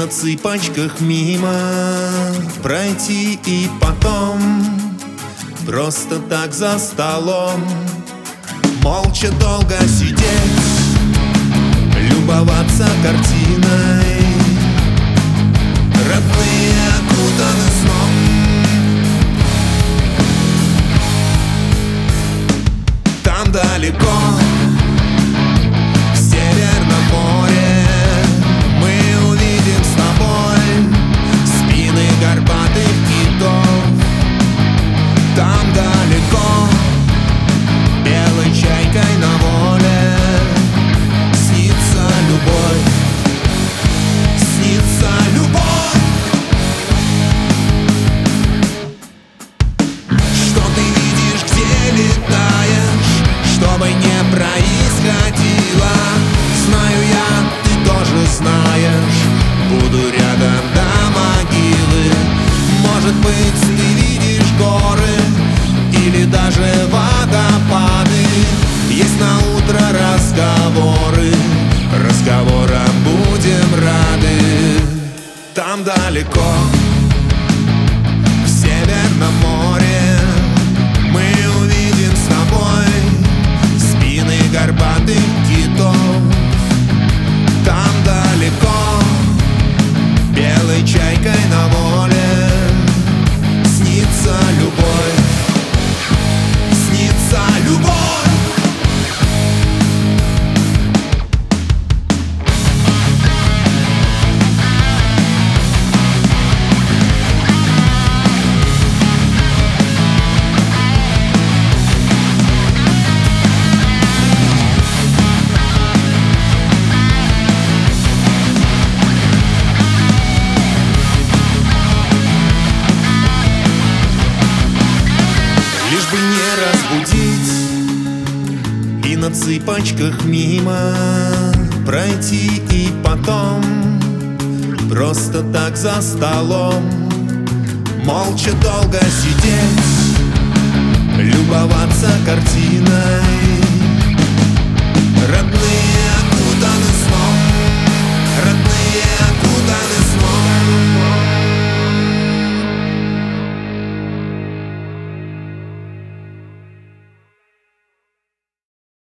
на цыпочках мимо пройти и потом просто так за столом молча долго сидеть, любоваться картиной. Родные окутаны сном, там далеко, в Северном море, мы увидим с тобой спины горбатых китов. Там далеко, белой чайкой на воле, снится любовь, снится любовь. Что ты видишь, где летаешь, что бы ни происходило, знаю я, ты тоже знаешь, буду рядом до могилы. Может быть, ты видишь горы или даже водопады. Есть на утро разговоры, разговорам будем рады. Там далеко, в Северном море, мы увидим с тобой спины горбатых китов. Там далеко, белой чайкой на воле, снится любовь, снится любовь. Лишь бы не разбудить и на цыпочках мимо пройти и потом просто так за столом молча долго сидеть, любоваться картиной.